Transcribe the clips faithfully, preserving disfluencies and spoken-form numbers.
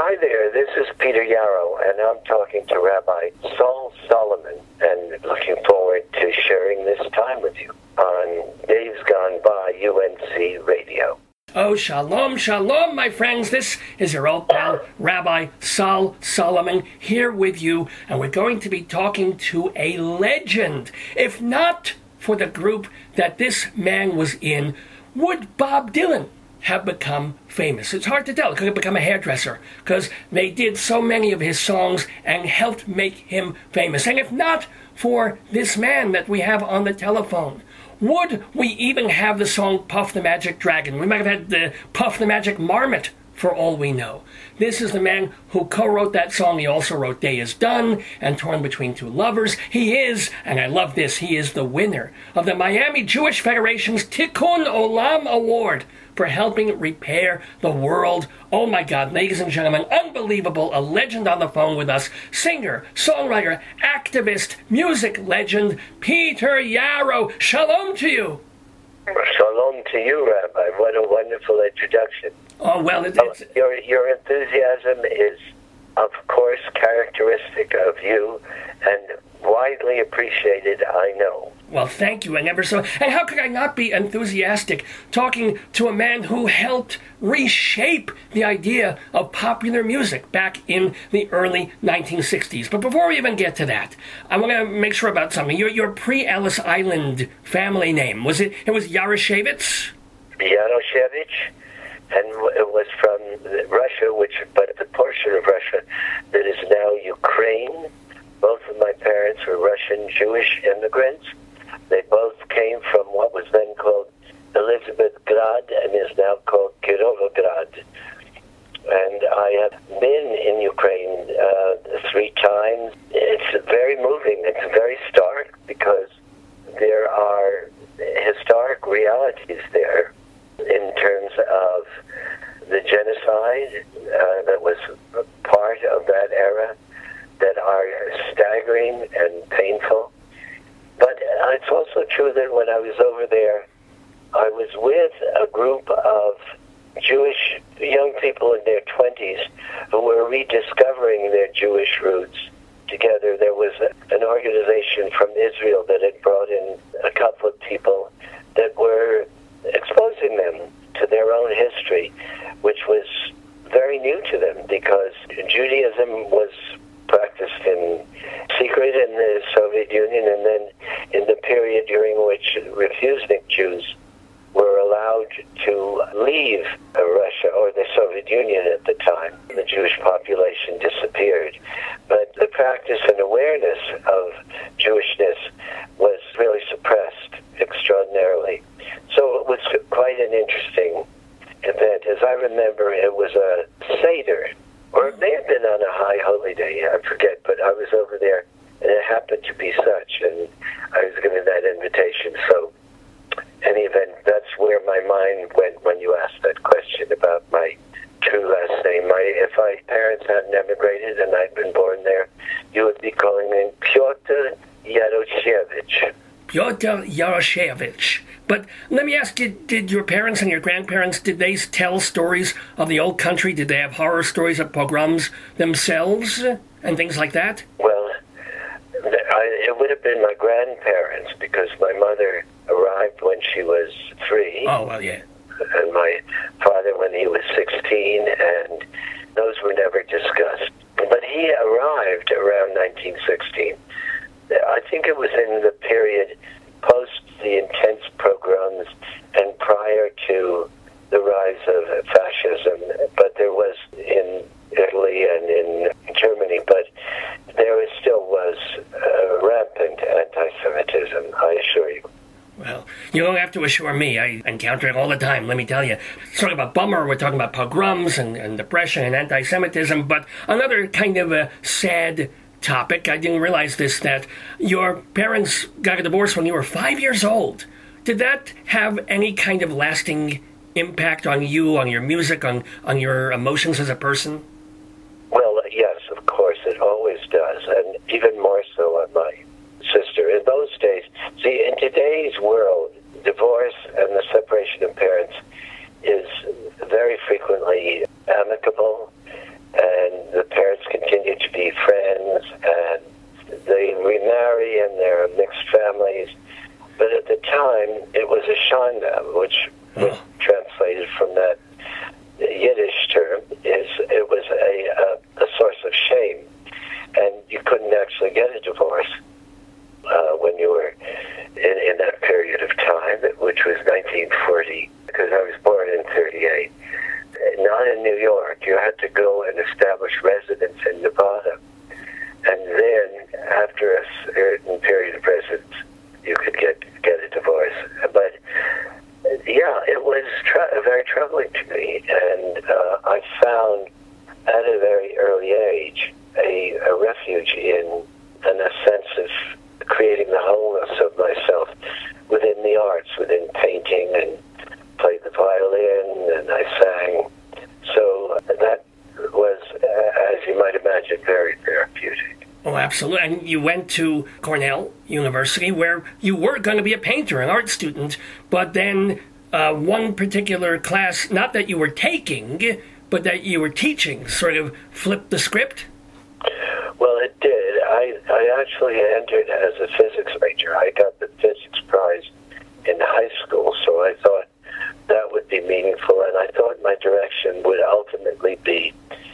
Hi there, this is Peter Yarrow, and I'm talking to Rabbi Saul Solomon, and looking forward to sharing this time with you on Days Gone By U N C Radio. Oh, shalom, shalom, my friends. This is your old pal, Rabbi Saul Solomon, here with you, and we're going to be talking to a legend. If not for the group that this man was in, would Bob Dylan have become famous? It's hard to tell. He could have become a hairdresser because they did so many of his songs and helped make him famous. And if not for this man that we have on the telephone, would we even have the song Puff the Magic Dragon? We might have had the Puff the Magic Marmot, for all we know. This is the man who co-wrote that song. He also wrote Day Is Done and Torn Between Two Lovers. He is, and I love this, he is the winner of the Miami Jewish Federation's Tikkun Olam Award for helping repair the world. Oh my God, ladies and gentlemen, unbelievable, a legend on the phone with us, singer, songwriter, activist, music legend, Peter Yarrow. Shalom to you. Shalom to you, Rabbi. What a wonderful introduction. Oh, well, it, it's... Your, your enthusiasm is, of course, characteristic of you and widely appreciated, I know. Well, thank you, and ever so... And how could I not be enthusiastic talking to a man who helped reshape the idea of popular music back in the early nineteen sixties? But before we even get to that, I want to make sure about something. Your, your pre-Ellis Island family name, was it... It was Yaroshevitz? Yaroshevich, and it was from Russia, which, but the portion of Russia that is now Ukraine. Both of my parents were Russian Jewish immigrants. They both came from what was then called Elizabethgrad and is now called Kirovograd. And I have been in Ukraine uh, three times. It's very moving. It's very stark because there are historic realities there in terms of the genocide uh, that was part of that era that are staggering and painful. But uh, it's also true that when I was over there, I was with a group of Jewish young people in their twenties who were rediscovering their Jewish roots together. There was a, an organization from Israel that had brought in a couple of people that were exposing them to their own history, which was very new to them because Judaism was practiced in secret in the Soviet Union, and then in the period during which refusnik Jews were allowed to leave Russia or the Soviet Union at the time, the Jewish population disappeared. But the practice and awareness of Jewishness was really suppressed extraordinarily. So it was quite an interesting event. As I remember, it was a Seder, or it may have been on a high holy day, I forget, but I was over there, and it happened to be such, and I was given that invitation. So, any event, that's where my mind went when you asked that question about my true last name. My, if my parents hadn't emigrated and I'd been born there, you would be calling me Pyotr Yaroshevich. Pyotr Yaroshevich. But let me ask you, did your parents and your grandparents, did they tell stories of the old country? Did they have horror stories of pogroms themselves and things like that? Well, I, it would have been my grandparents because my mother arrived when she was three. Oh, well, yeah. And my father when he was sixteen, and those were never discussed. But he arrived around nineteen sixteen. I think it was in the period post the intense pogroms and prior to the rise of fascism, but there was in Italy and in Germany, but there was, still was uh, rampant anti-Semitism, I assure you. Well, you don't have to assure me. I encounter it all the time, let me tell you. Sort of a bummer, we're talking about pogroms and, and depression and anti-Semitism, but another kind of a sad topic, I didn't realize this, that your parents got a divorce when you were five years old. Did that have any kind of lasting impact on you, on your music, on, on your emotions as a person? Well, yes, of course, it always does, and even more so on my sister. In those days, see, in today's world, divorce and the separation of parents is very frequently amicable, and uh, which was translated from that Yiddish term, is it was a, a, a source of shame. And you couldn't actually get a divorce uh, when you were in, in that period of time, which was nineteen forty, because I was born in thirty-eight. Not in New York. You had to go and establish residence in Nevada. And then, after a certain period of residence, you could get, get a divorce. But, yeah, it was tr- very troubling to me. And uh, I found, at a very early age, a, a refuge in, in a sense of creating the wholeness of myself within the arts, within painting, and played the violin, and I sang. So that was, as you might imagine, very therapeutic. Oh, absolutely. And you went to Cornell University, where you were going to be a painter, an art student, but then uh, one particular class, not that you were taking, but that you were teaching, sort of flipped the script? Well, it did. I, I actually entered as a physics major. I got the physics prize in high school, so I thought that would be meaningful, and I thought my direction would ultimately be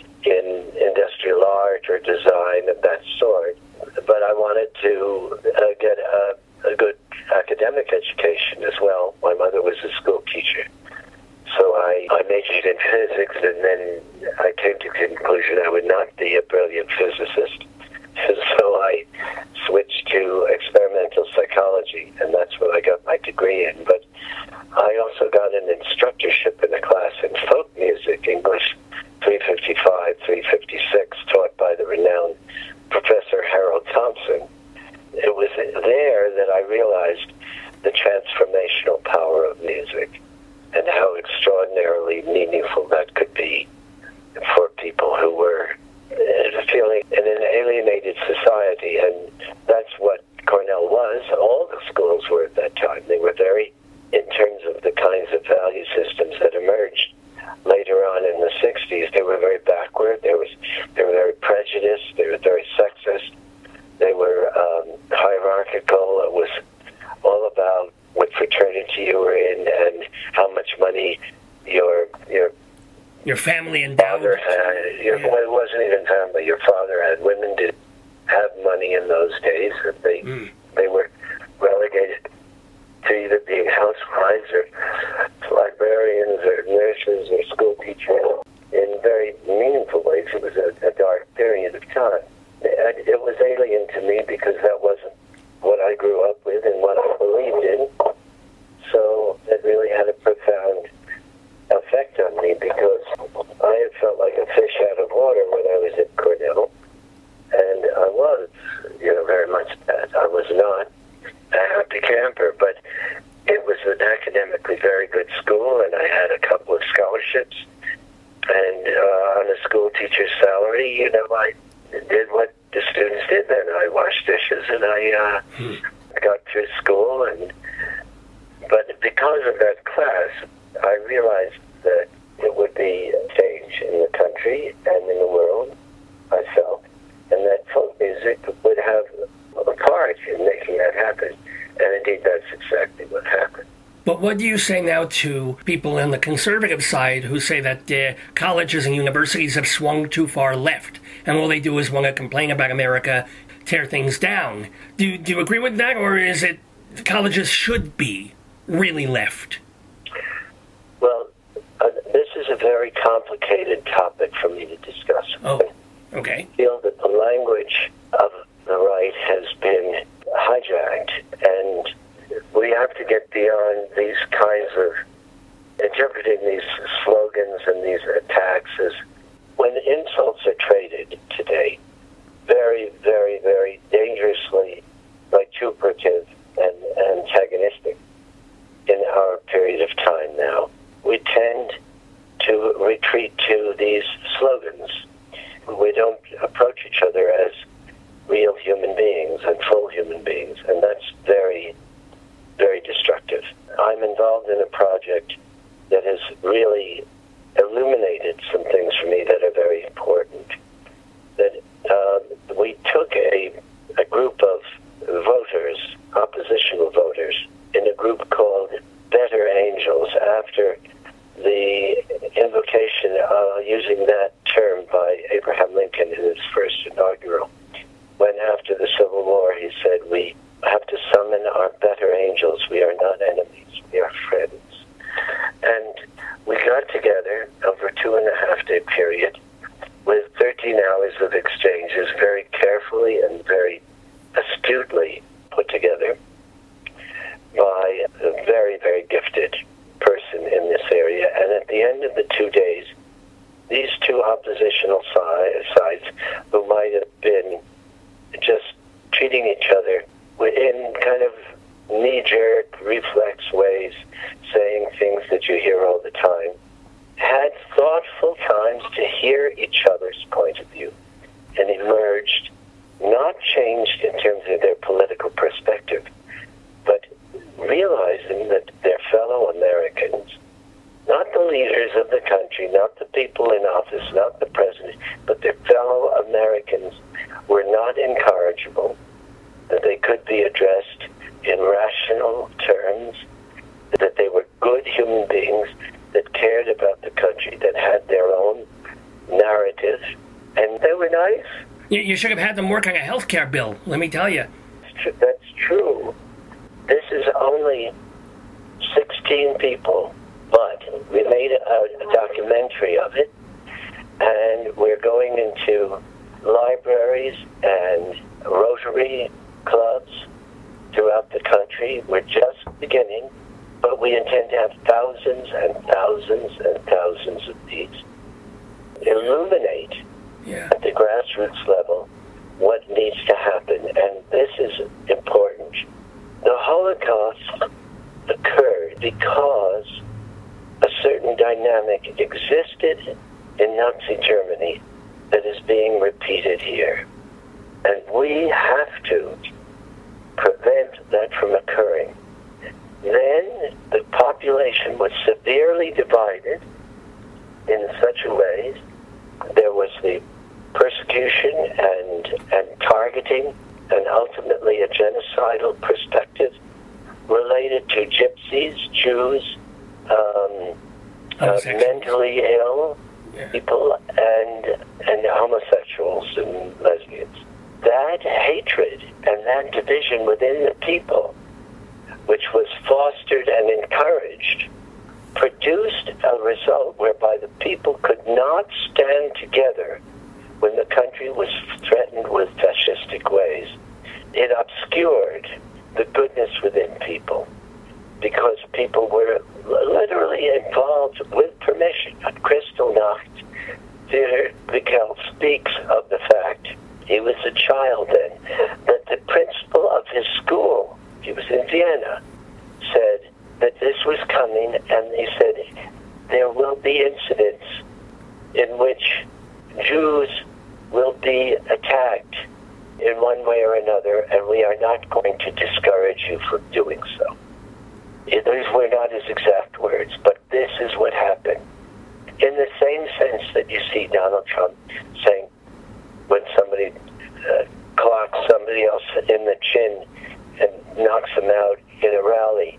in industrial art or design of that sort. But I wanted to uh, get a, a good academic education as well. My mother was a school teacher. So I, I majored in physics, and then I came to the conclusion I would not be a brilliant physicist. So I switched to experimental psychology, and that's what I got my degree in. But I also got an instructorship in a class in folk music, English three fifty-five, three fifty-six, taught by the renowned Professor Harold Thompson. It was there that I realized the transformational power of music and how extraordinarily meaningful that could be for people who were feeling in an alienated society. And that's what Cornell was. All the schools were at that time. They were very, in terms of the kinds of value systems that emerged later on in the sixties, they were very backward. There was, they were very prejudiced. They were very sexist. They were um, hierarchical. It was all about what fraternity you were in and how much money your your your family endowed. Father had. Your, yeah. Well, it wasn't even family. Your father had. Women didn't have money in those days. They mm. they were relegated to either being housewives or librarians or nurses or school teachers. In very meaningful ways, it was a, a dark period of time. It, it was alien to me because that wasn't what I grew up with and what I believed in. So it really had a profound effect on me because I had felt like a fish out of water when I was at Cornell. And I was, you know, very much that. I was not a happy camper, but it was an academically very good school, and I had a couple of scholarships. And uh, on a school teacher's salary, you know, I did what the students did then. I washed dishes, and I uh, hmm. got through school. And but because of that class, I realized that it would be a change in the country and in the world, I felt, and that folk music would have a part in making that happen. And indeed, that's exactly what happened. But what do you say now to people on the conservative side who say that uh, colleges and universities have swung too far left, and all they do is want to complain about America, tear things down? Do, do you agree with that, or is it colleges should be really left? Well, uh, this is a very complicated topic for me to discuss. Oh, okay. I feel that the language of the right has been hijacked, and we have to get beyond these kinds of interpreting these slogans and these attacks as when insults are traded today very, very, very dangerously vituperative and antagonistic in our period of time now. We tend to retreat to these slogans. We don't approach each other as real human beings and full human beings, and that's very, very destructive. I'm involved in a project that has really illuminated some things for me that are very important. That uh, we took a, a group of voters, oppositional voters, in a group called Better Angels. term by Abraham Lincoln in his first inaugural, when after the Civil War he said, we have to summon our better angels. We are not enemies. We are friends. And we got together over a two and a half day period with thirteen hours of exchanges, very carefully and very astutely put together by a very, very gifted person in this area. And at the end of the two days, these two oppositional sides, who might have been just treating each other in kind of knee-jerk, reflex ways, saying things that you hear all the time, had thoughtful times to hear each other's point of view and emerged, not changed in terms of their political perspective, but realizing that their fellow Americans, not the leaders of the country, not the people in office, not the president, but their fellow Americans were not incorrigible, that they could be addressed in rational terms, that they were good human beings that cared about the country, that had their own narrative, and they were nice. You, you should have had them work on a health care bill, let me tell you. That's true. This is only sixteen people, but we made a, a documentary of it, and we're going into libraries and Rotary clubs throughout the country. We're just beginning, but we intend to have thousands and thousands and thousands of these. Illuminate yeah. at the grassroots level what needs to happen, and this is important. The Holocaust occurred because a certain dynamic existed in Nazi Germany that is being repeated here. And we have to prevent that from occurring. Then the population was severely divided in such a way. There was the persecution and, and targeting and ultimately a genocidal perspective related to gypsies, Jews, um, uh, mentally ill yeah. people, and and homosexuals and lesbians. That hatred and that division within the people, which was fostered and encouraged, produced a result whereby the people could not stand together when the country was threatened with fascistic ways. It obscured the goodness within people because people were literally involved with permission. At Kristallnacht, Theodor Bickel speaks of the fact, he was a child then, that the principal of his school, he was in Vienna, said that this was coming, and he said there will be incidents in which Jews will be attacked in one way or another, and we are not going to discourage you from doing so. These were not his exact words, but this is what happened. In the same sense that you see Donald Trump saying, when somebody uh, clocks somebody else in the chin and knocks him out in a rally,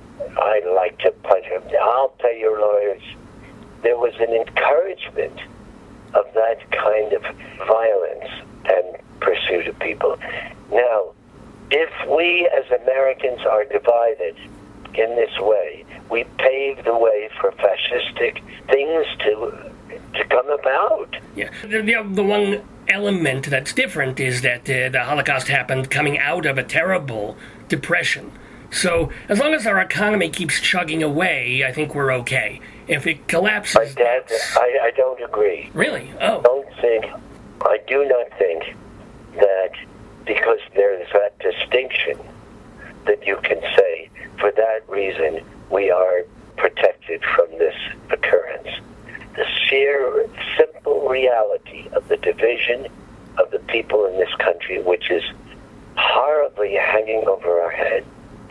I'd like to punch him. I'll pay your lawyers. There was an encouragement of that kind of violence and pursuit of people. Now, if we as Americans are divided in this way, we pave the way for fascistic things to to come about. Yeah, the, the, the one element that's different is that uh, the Holocaust happened coming out of a terrible depression. So as long as our economy keeps chugging away, I think we're okay. If it collapses... My dad, I, I don't agree. Really? Oh. I don't think, I do not think that because there's that distinction that you can say, for that reason, we are protected from this occurrence. The sheer, simple reality of the division of the people in this country, which is horribly hanging over our head,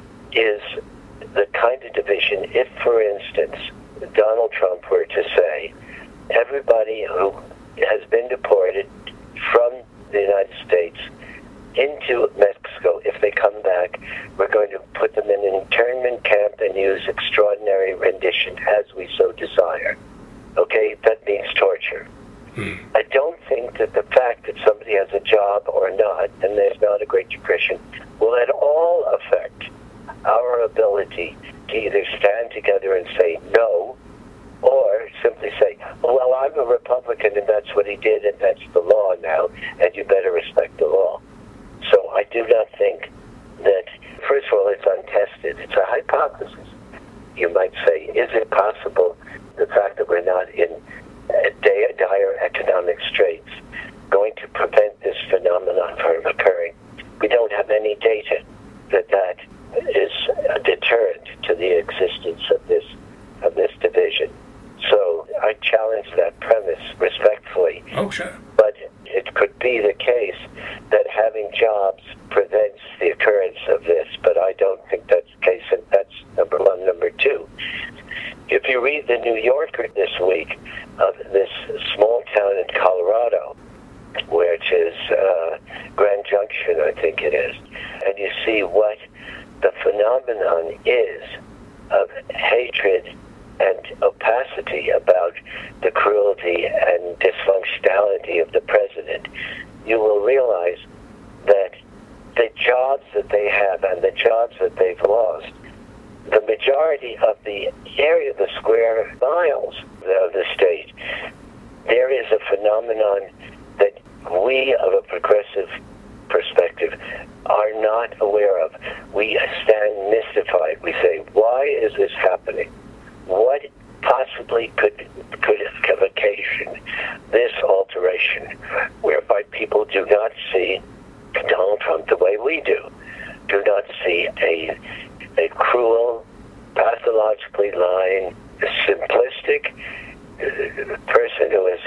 is the kind of division, if, for instance, Donald Trump were to say, everybody who has been deported from the United States into Mexico, if they come back, we're going to put them in an internment camp and use extraordinary rendition as we so desire. Okay? That means torture. Hmm. I don't think that the fact that somebody has a job or not, and there's not a Great Depression, will at all affect our ability to either stand together and say no, or simply say, well, I'm a Republican and that's what he did and that's the law now, and you better respect the law. So I do not think that, first of all, it's untested. It's a hypothesis. You might say, is it possible the fact that we're not in dire economic straits going to prevent this phenomenon from occurring? We don't have any data that that is a deterrent to the existence of this of this division. So I challenge that premise respectfully. Oh, sure. But it could be the case that having jobs prevents the occurrence of this, but I don't think that's the case, and that's number one. Number two, if you read the New Yorker this week of this small town in Colorado, which is uh, Grand Junction, I think it is, and you see what the phenomenon is of hatred and opacity about the cruelty and dysfunctionality of the president, you will realize that the jobs that they have and the jobs that they've lost, the majority of the area, the square miles of the state, there is a phenomenon that we, of a progressive perspective, are not aware of. We stand mystified. We say, why is this happening? What possibly could could have occasioned this alteration, whereby people do not see Donald Trump the way we do, do not see a a cruel, pathologically lying, simplistic uh, person who is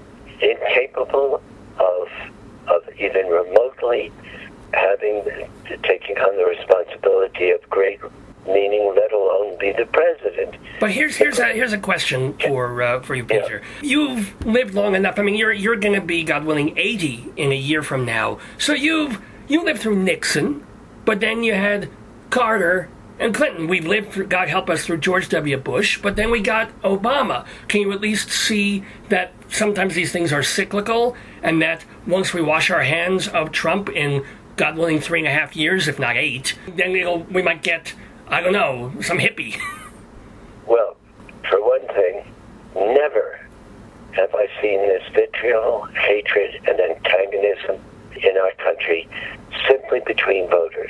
incapable of of even remotely having taking on the responsibility of great meaning, let alone be the president. But here's here's a here's a question for uh, for you, Peter. Yeah. You've lived long enough. I mean, you're you're going to be, God willing, eighty in a year from now. So you've you lived through Nixon, but then you had Carter and Clinton. We've lived through, God help us, through George W. Bush, but then we got Obama. Can you at least see that sometimes these things are cyclical, and that once we wash our hands of Trump in, God willing, three and a half years, if not eight, then it'll, we might get, I don't know, some hippie. Well, for one thing, never have I seen this vitriol, hatred, and antagonism in our country simply between voters.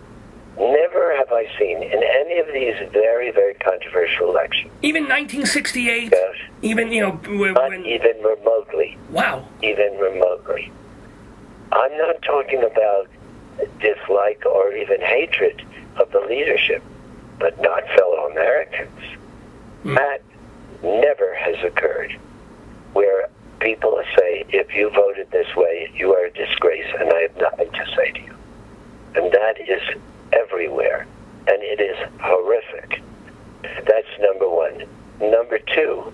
Never have I seen in any of these very, very controversial elections. Even nineteen sixty-eight? Yes. Even, you know... When, Not even remotely. Wow. Even remotely. I'm not talking about dislike or even hatred of the leadership, but not fellow Americans. Mm. That never has occurred, where people say, if you voted this way, you are a disgrace, and I have nothing to say to you. And that is everywhere, and it is horrific. That's number one. Number two,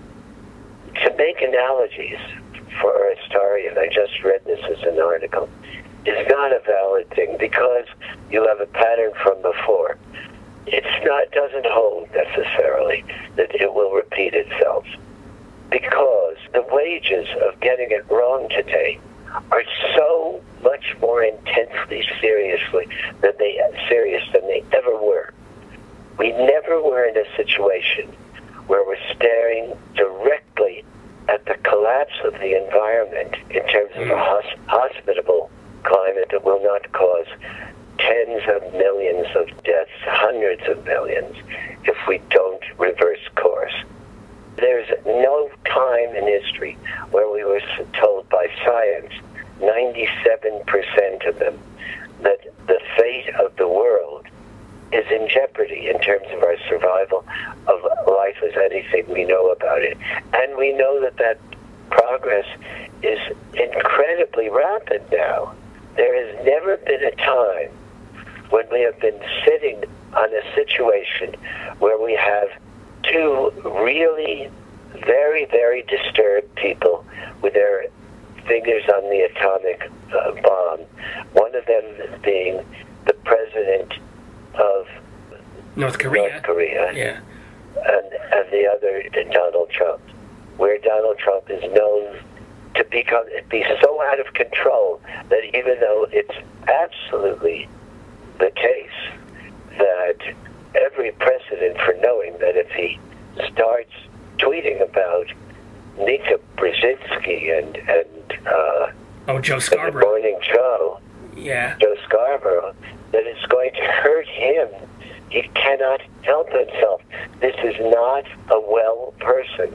to make analogies for a historian, I just read this as an article, is not a valid thing, because you have a pattern from before. It's not, doesn't hold necessarily that it will repeat itself, because the wages of getting it wrong today are so much more intensely seriously than they serious than they ever were. We never were in a situation where we're staring directly at the collapse of the environment in terms of a hos- hospitable climate that will not cause tens of millions of deaths, hundreds of millions, if we don't reverse course. There's no time in history where we were told by science, ninety-seven percent of them, that the fate of the world is in jeopardy in terms of our survival of life as anything we know about it. And we know that that progress is incredibly rapid now. There has never been a time when we have been sitting on a situation where we have two really very, very disturbed people with their fingers on the atomic uh, bomb. One of them being the president of North Korea. North Korea. Yeah. And, and the other, Donald Trump, where Donald Trump is known to become be so out of control that even though it's absolutely the case that every precedent for knowing that if he starts tweeting about Nika Brzezinski and and uh, oh Joe and Scarborough, the Morning Joe, yeah, Joe Scarborough, that it's going to hurt him. He cannot help himself. This is not a well person.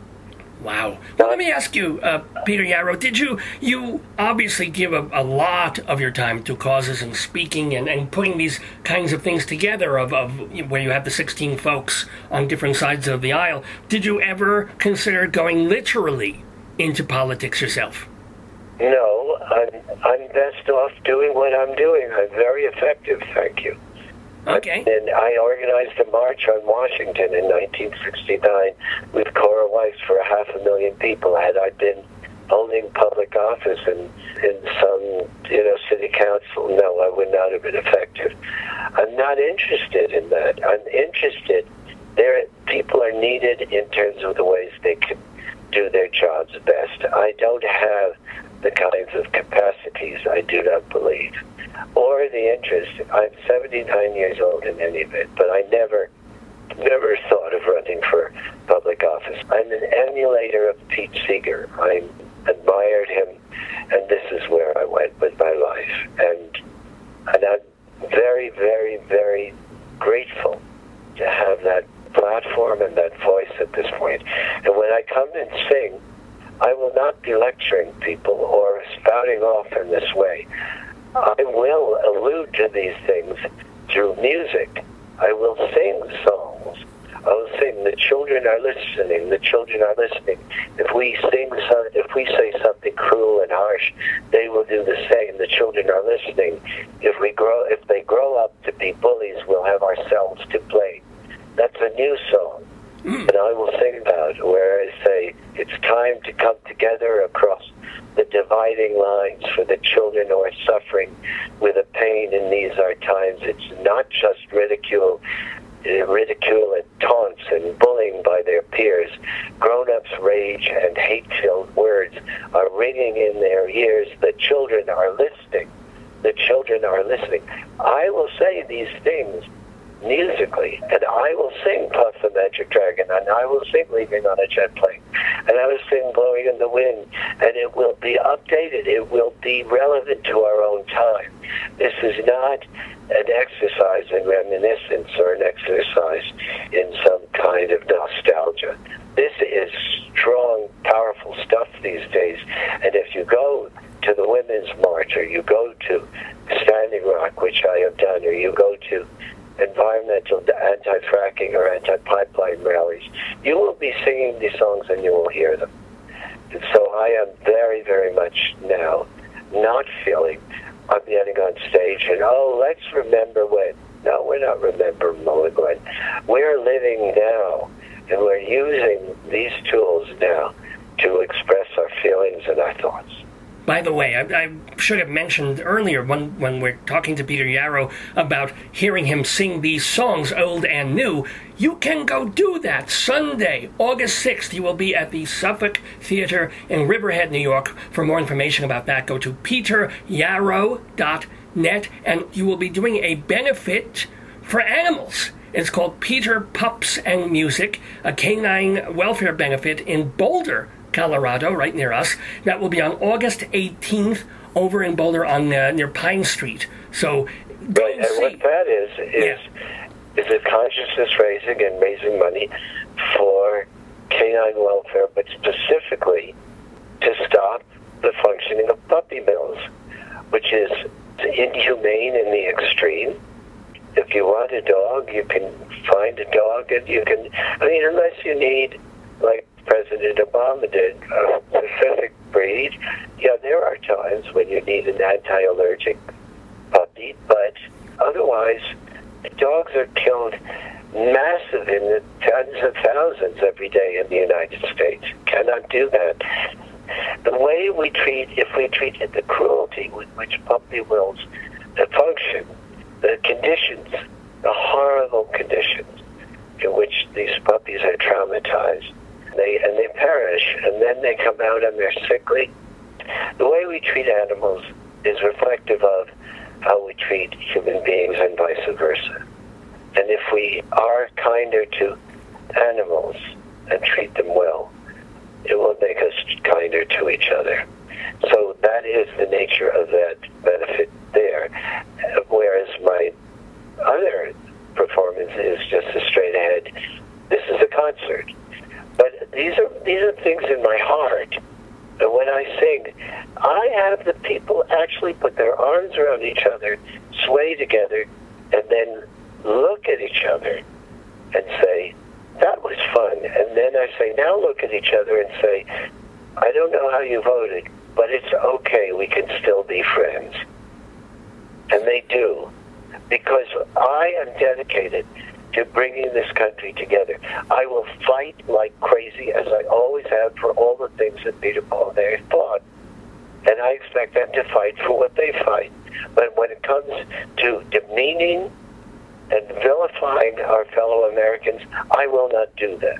Wow. Well, let me ask you, uh, Peter Yarrow, did you, you obviously give a, a lot of your time to causes and speaking and, and putting these kinds of things together of, of where you have the sixteen folks on different sides of the aisle. Did you ever consider going literally into politics yourself? No, I'm, I'm best off doing what I'm doing. I'm very effective, thank you. Okay. And I organized a march on Washington in nineteen sixty-nine with Cora Weiss for a half a million people. Had I been holding public office in, in some, you know, city council, no, I would not have been effective. I'm not interested in that. I'm interested. There, people are needed in terms of the ways they can do their jobs best. I don't have the kinds of capacities, I do not believe, or the interest. I'm seventy-nine years old in any event, but I never, never thought of running for public office. I'm an emulator of Pete Seeger. I admired him, and this is where I went with my life. And, and I'm very, very, very grateful to have that platform and that voice at this point. And when I come and sing, I will not be lecturing people or spouting off in this way. I will allude to these things through music. I will sing songs. I will sing, the children are listening, the children are listening. If we sing, so, if we say something cruel and harsh, they will do the same. The children are listening. If we grow, if they grow up to be bullies, we'll have ourselves to blame. That's a new song. And I will sing about where I say it's time to come together across the dividing lines for the children who are suffering with a pain in these our times. It's not just ridicule, uh, ridicule and taunts and bullying by their peers. Grown-ups' rage and hate-filled words are ringing in their ears. The children are listening. The children are listening. I will say these things musically, and I will sing Puff the Magic Dragon, and I will sing Leaving on a Jet Plane, and I will sing Blowing in the Wind, and it will be updated. It will be relevant to our own time. This is not an exercise in reminiscence or an exercise in some kind of nostalgia. This is strong, powerful stuff these days, and if you go to the Women's March, or you go to Standing Rock, which I have done, or you go to environmental anti-fracking or anti-pipeline rallies, you will be singing these songs and you will hear them. And so I am very, very much now not feeling I'm getting on stage and, oh, let's remember when. No, we're not remembering when. We're living now, and we're using these tools now to express our feelings and our thoughts. By the way, I, I should have mentioned earlier when, when we're talking to Peter Yarrow about hearing him sing these songs, old and new, you can go do that. Sunday, August sixth, you will be at the Suffolk Theater in Riverhead, New York. For more information about that, go to peter yarrow dot net, and you will be doing a benefit for animals. It's called Peter Pups and Music, a canine welfare benefit in Boulder, Colorado, right near us. That will be on August eighteenth over in Boulder on uh, near Pine Street. So, go right, and see. what that is is yeah. is a consciousness raising and raising money for canine welfare, but specifically to stop the functioning of puppy mills, which is inhumane in the extreme. If you want a dog, you can find a dog, and you can. I mean, unless you need, like President Obama did, a specific breed. Yeah, there are times when you need an anti-allergic puppy, but otherwise, dogs are killed massive in the tens of thousands every day in the United States. Cannot do that. The way we treat, if we treated the cruelty with which puppy wills function, the conditions, the horrible conditions in which these puppies are traumatized, They and they perish, and then they come out and they're sickly. The way we treat animals is reflective of how we treat human beings and vice versa. And if we are kinder to animals and treat them well, it will make us kinder to each other. So that is the nature of that benefit there. Whereas my other performance is just a straight ahead, this is a concert. But these are these are things in my heart. And when I sing, I have the people actually put their arms around each other, sway together, and then look at each other and say, that was fun. And then I say, now look at each other and say, I don't know how you voted, but it's okay, we can still be friends. And they do, because I am dedicated to bringing this country together. I will fight like crazy, as I always have, for all the things that Peter, Paul, and Mary fought. And I expect them to fight for what they fight. But when it comes to demeaning and vilifying our fellow Americans, I will not do that.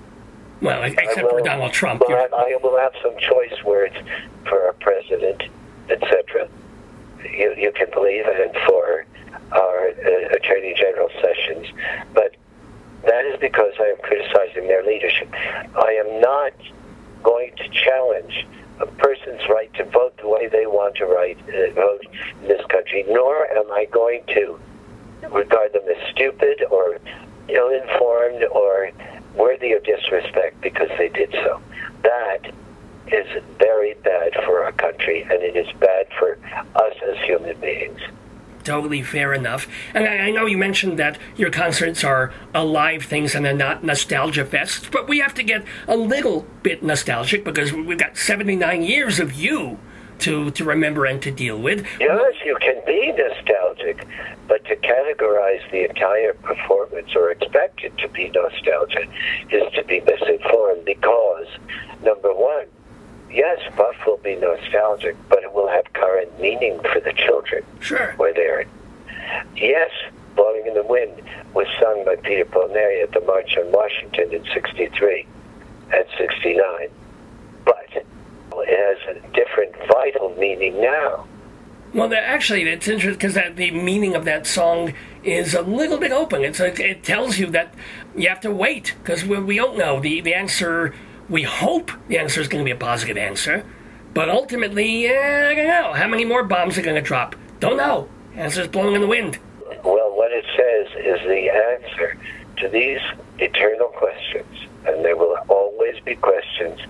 Well, except will, for Donald Trump. Well, I, I will have some choice words for our president, et cetera. You, you can believe, and for our uh, Attorney General Sessions. But that is because I am criticizing their leadership. I am not going to challenge a person's right to vote the way they want to right, uh, vote in this country, nor am I going to regard them as stupid or ill-informed or worthy of disrespect because they did so. That is very bad for our country, and it is bad for us as human beings. Totally fair enough. And I, I know you mentioned that your concerts are alive things and they're not nostalgia fests, but we have to get a little bit nostalgic because we've got seventy-nine years of you to, to remember and to deal with. Yes, you can be nostalgic, but to categorize the entire performance or expect it to be nostalgia is to be misinformed because, number one, yes, Buff will be nostalgic, but it will have current meaning for the children. Sure. Where they're. Yes, Blowing in the Wind was sung by Peter, Paul, and Mary at the March on Washington in sixty-three and sixty-nine. But it has a different vital meaning now. Well, actually, it's interesting because the meaning of that song is a little bit open. It's a, it tells you that you have to wait because we, we don't know. The, the answer... We hope the answer is going to be a positive answer, but ultimately, eh, I don't know. How many more bombs are going to drop? Don't know. Answer's blowing in the wind. Well, what it says is the answer to these eternal questions, and there will always be questions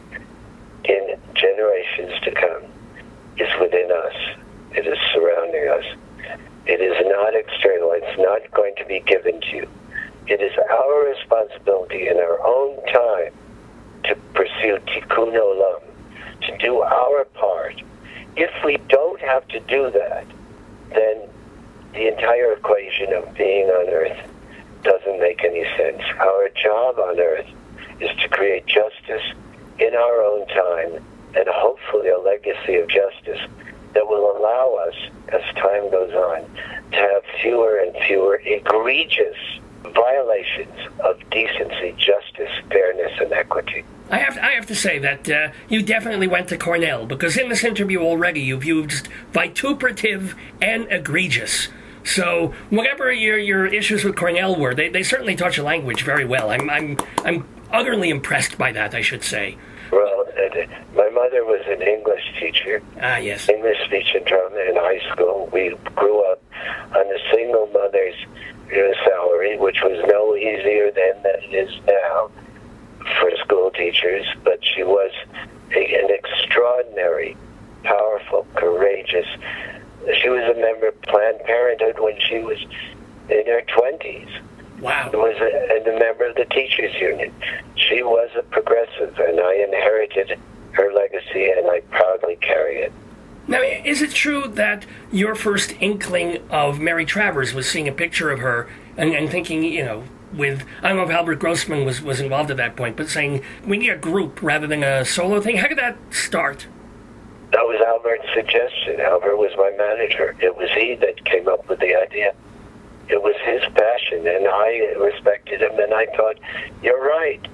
in generations to come, is within us. It is surrounding us. It is not external. It's not going to be given to you. It is our responsibility in our own time to pursue tikkun olam, to do our part. If we don't have to do that, then the entire equation of being on Earth doesn't make any sense. Our job on Earth is to create justice in our own time, and hopefully a legacy of justice that will allow us, as time goes on, to have fewer and fewer egregious violations of decency, justice, fairness, and equity. I have to, I have to say that uh, you definitely went to Cornell, because in this interview already you've used vituperative and egregious. So whatever your your issues with Cornell were, they, they certainly taught your language very well. I'm I'm I'm utterly impressed by that, I should say. Well, uh, my mother was an English teacher. Ah, yes. English, speech, and drama in high school. We grew up on a single mother's salary, which was no easier then than it is now for school teachers, but she was a, an extraordinary, powerful, courageous. She was a member of Planned Parenthood when she was in her twenties. Wow. She was a, and a member of the Teachers Union. She was a progressive, and I inherited her legacy, and I proudly carry it. Now, is it true that your first inkling of Mary Travers was seeing a picture of her and, and thinking, you know, with, I don't know if Albert Grossman was, was involved at that point, but saying, we need a group rather than a solo thing? How did that start? That was Albert's suggestion. Albert was my manager. It was he that came up with the idea. It was his passion, and I respected him, and I thought, you're right.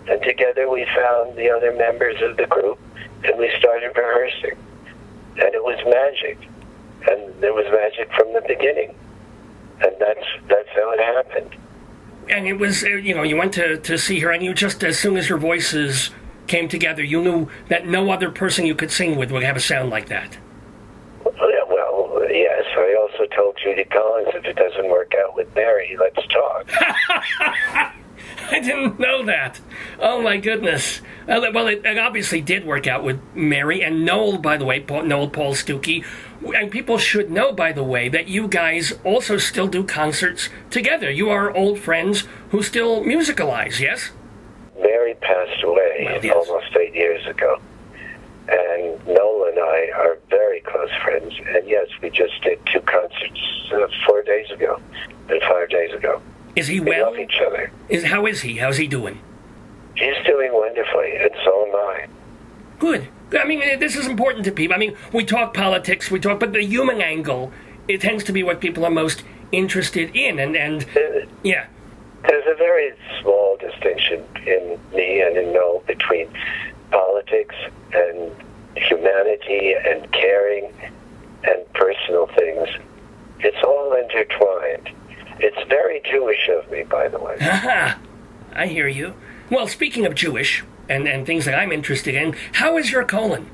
And together we found the other members of the group, and we started rehearsing. And it was magic. And there was magic from the beginning. And that's that's how it happened. And it was, uh, you know, you went to, to see her, and you just, as soon as your voices came together, you knew that no other person you could sing with would have a sound like that. Well, yes. I also told Judy Collins, if it doesn't work out with Mary, let's talk. I didn't know that. Oh, my goodness. Uh, well, it, it obviously did work out with Mary and Noel, by the way, Paul, Noel Paul Stookey. And people should know, by the way, that you guys also still do concerts together. You are old friends who still musicalize, yes? Mary passed away Well, yes. almost eight years ago. And Noel and I are very close friends. And yes, we just did two concerts uh, four days ago and five days ago. Is he We well? love each other. Is How is he? How's he doing? He's doing wonderfully, and so am I. Good. I mean, this is important to people. I mean, we talk politics, we talk, but the human angle, it tends to be what people are most interested in. And, and Uh, yeah. There's a very small distinction in me and in Noel between politics and humanity and caring and personal things. It's all intertwined. It's very Jewish of me, by the way. Aha! I hear you. Well, speaking of Jewish and, and things that I'm interested in, how is your colon?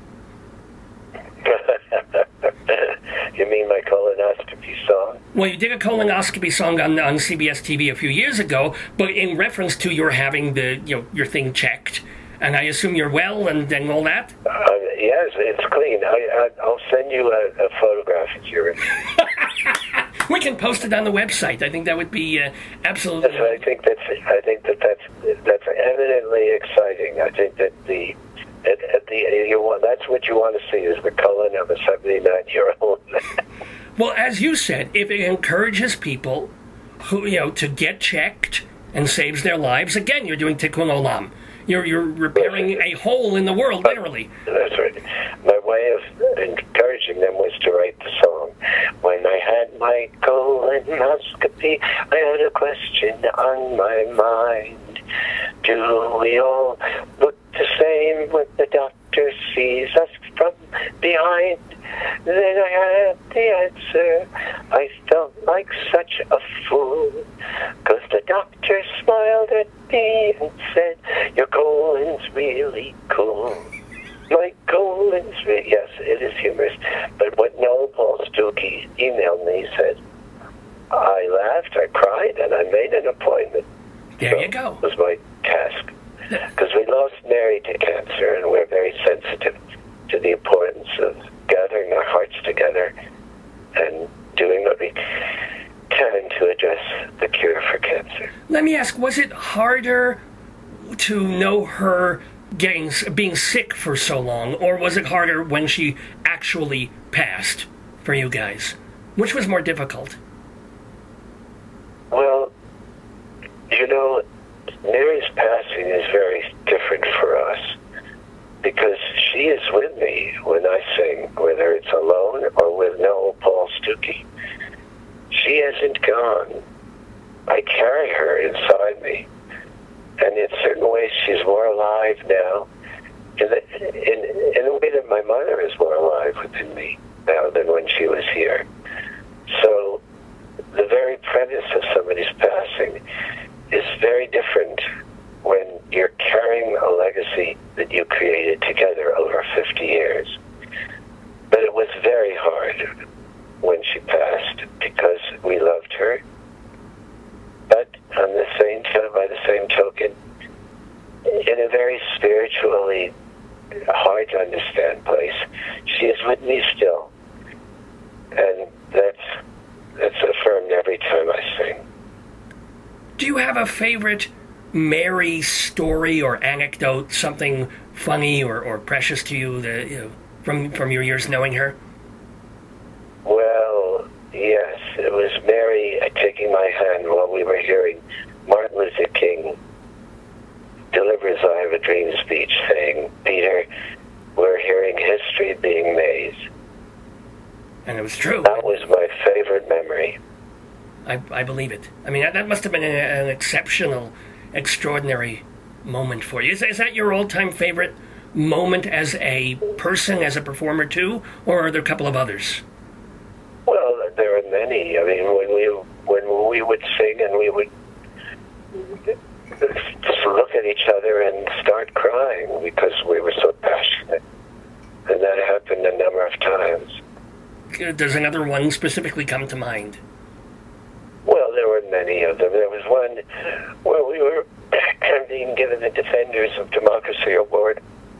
You mean my colonoscopy song? Well, you did a colonoscopy song on, on C B S T V a few years ago, but in reference to your having the you know your thing checked, and I assume you're well and, and all that? Uh, yes, it's clean. I, I, I'll send you a, a photograph if you're interested. We can post it on the website. I think that would be uh, absolutely... Yes, I think that's. I think that that's that's eminently exciting. I think that the at, at the you want that's what you want to see is the colon of a seventy-nine-year-old. Well, as you said, if it encourages people who you know to get checked and saves their lives, again, you're doing tikkun olam. You're you're repairing a hole in the world, literally. That's right. My way of encouraging them was to write the song. When I had my colonoscopy, I had a question on my mind. Do we all look the same when the doctor sees us from behind? Then I had the answer. I felt like such a fool, 'cause the doctor smiled at me and said, your colon's really cool. My colon's really... Yes, it is humorous. But what Noel Paul Stookey emailed me, he said, I laughed, I cried, and I made an appointment. There so you go. It was my task. Because we lost Mary to cancer, and we're very sensitive to the importance of gathering our hearts together and doing what we can to address the cure for cancer. Let me ask, was it harder to know her getting being sick for so long, or was it harder when she actually passed for you guys? Which was more difficult? Well, you know, Mary's passing is very different for us because she is with me when I sing, whether it's alone or with Noel Paul Stookey. She hasn't gone. I carry her inside me. And in certain ways, she's more alive now in, the, in, in a way that my mother is more alive within me now than when she was here. So the very premise of somebody's passing is very different when you're carrying a legacy that you created together over fifty years. But it was very hard when she passed because we loved her. But on the same time, by the same token, in a very spiritually hard to understand place, she is with me still. And that's that's affirmed every time I sing. Do you have a favorite Mary story or anecdote, something funny or, or precious to you, that, you know, from from your years knowing her? Well, yes, it was Mary taking my hand while we were hearing Martin Luther King deliver his I Have a Dream speech saying, Peter, we're hearing history being made. And it was true. That was my favorite memory. I, I believe it. I mean, that, that must have been an, an exceptional, extraordinary moment for you? Is, is that your all-time favorite moment as a person, as a performer too, or are there a couple of others? Well, there are many. I mean, when we when we would sing and we would just look at each other and start crying because we were so passionate, and that happened a number of times. Does another one specifically come to mind? Well, there were many of them. There was one where we were being given the Defenders of Democracy Award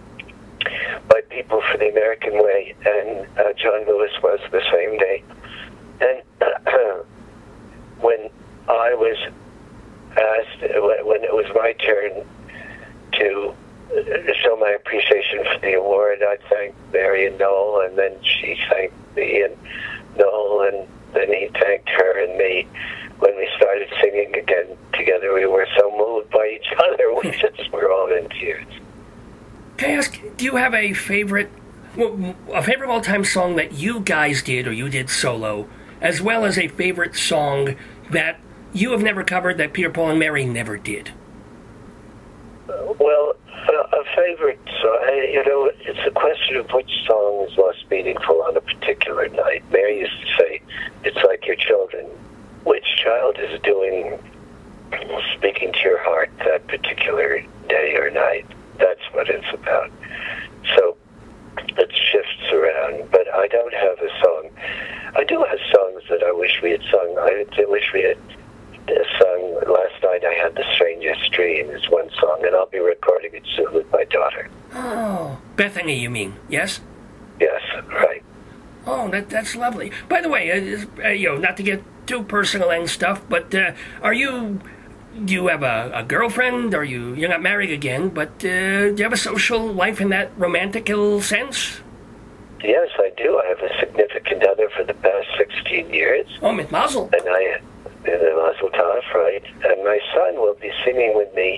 by People for the American Way, and uh, John Lewis was the same day. And uh, when I was asked, when it was my turn to show my appreciation for the award, I thanked Mary and Noel, and then she thanked me and Noel, and then he thanked her and me. When we started singing again together, we were so moved by each other, we just were all in tears. Can I ask, do you have a favorite, well, a favorite all-time song that you guys did or you did solo, as well as a favorite song that you have never covered that Peter, Paul, and Mary never did? Uh, well, uh, a favorite song, you know, it's a question of which song is most meaningful on a particular night. Mary used to say, it's like your children. Which child is doing, speaking to your heart that particular day or night? That's what it's about. So it shifts around, but I don't have a song. I do have songs that I wish we had sung. I wish we had sung. Last night I had The Strangest Dream is one song, and I'll be recording it soon with my daughter. Oh, Bethany, you mean? Yes? Yes, right. Oh, that that's lovely. By the way, uh, uh, you know, not to get too personal and stuff, but uh, are you... Do you have a, a girlfriend? Are you... You're not married again, but uh, do you have a social life in that romantical sense? Yes, I do. I have a significant other for the past sixteen years. Oh, mit Mazel. And I... Mazel Tov, right. And my son will be singing with me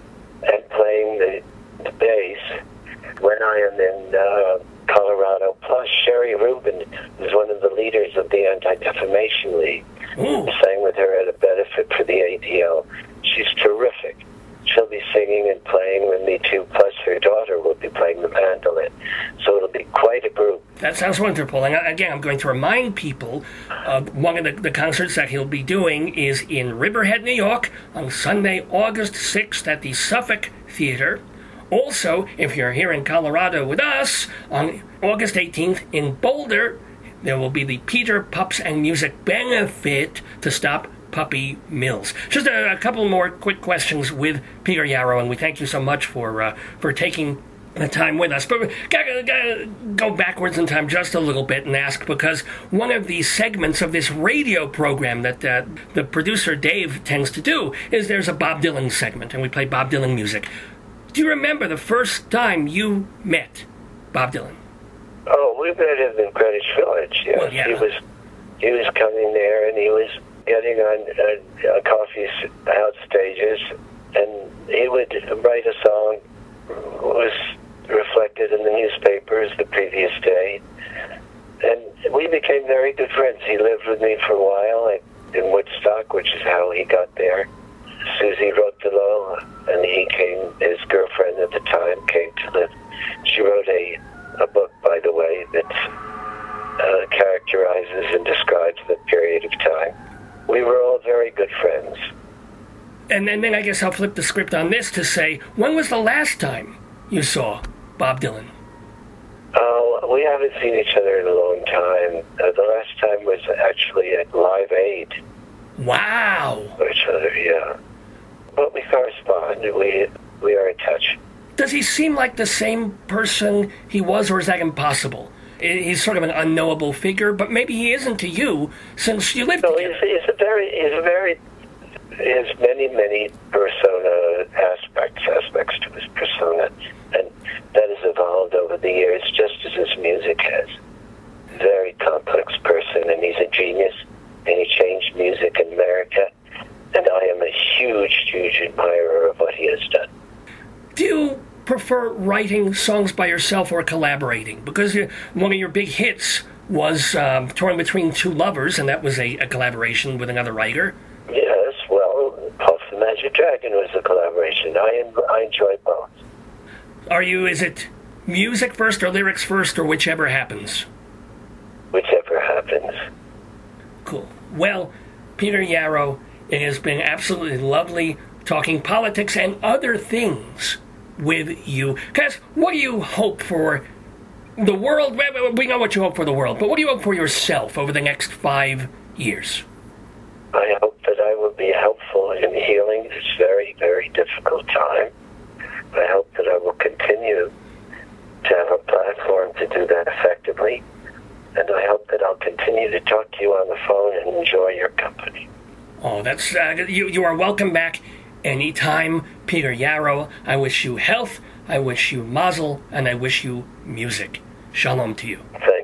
and playing the, the bass when I am in uh, Colorado. Plus, Sherry Rubin is one of the leaders of the Anti-Defamation League. Ooh. I sang with her at a benefit for the A D L. She's terrific. She'll be singing and playing with me too, plus her daughter will be playing the mandolin. So it'll be quite a group. That sounds wonderful. And again, I'm going to remind people, uh, one of the, the concerts that he'll be doing is in Riverhead, New York, on Sunday, August sixth at the Suffolk Theater. Also, if you're here in Colorado with us, on August eighteenth in Boulder, there will be the Peter Pups and Music Benefit to stop Puppy Mills. Just a, a couple more quick questions with Peter Yarrow, and we thank you so much for uh, for taking the time with us. But we gotta, gotta go backwards in time just a little bit and ask, because one of the segments of this radio program that uh, the producer Dave tends to do is there's a Bob Dylan segment, and we play Bob Dylan music. Do you remember the first time you met Bob Dylan? Oh, we met him in Greenwich Village. Yes. Well, yeah. He was he was coming there, and he was getting on uh, uh, coffee house stages, and he would write a song was reflected in the newspapers the previous day, and we became very good friends. He lived with me for a while at, in Woodstock, which is how he got there. Susie wrote below, and he came. His girlfriend at the time came to live. She wrote a a book, by the way, that uh, characterizes and describes that period of time. We were all very good friends. And then, then I guess I'll flip the script on this to say, when was the last time you saw Bob Dylan? Oh, we haven't seen each other in a long time. Uh, the last time was actually at Live Aid. Wow. Each other, yeah. But we correspond. We we are in touch. Does he seem like the same person he was, or is that impossible? He's sort of an unknowable figure, but maybe he isn't to you, since you lived no, together. He's, he's a very, he's a very, he has many, many persona aspects, aspects to his persona, and that has evolved over the years, just as his music has. Very complex person, and he's a genius, and he changed music in America, and I am a huge, huge admirer of what he has done. Do you prefer writing songs by yourself or collaborating? Because one of your big hits was um, Torn Between Two Lovers, and that was a, a collaboration with another writer. Yes, well, Puff the Magic Dragon was a collaboration. I am, I enjoy both. Are you, is it music first or lyrics first or whichever happens? Whichever happens. Cool. Well, Peter Yarrow, it has been absolutely lovely talking politics and other things with you. Because what do you hope for the world? We know what you hope for the world, but what do you hope for yourself over the next five years? I hope that I will be helpful in healing this very, very difficult time. I hope that I will continue to have a platform to do that effectively. And I hope that I'll continue to talk to you on the phone and enjoy your company. Oh, that's uh, you. You are welcome back anytime, Peter Yarrow. I wish you health. I wish you mazel, and I wish you music. Shalom to you. Thank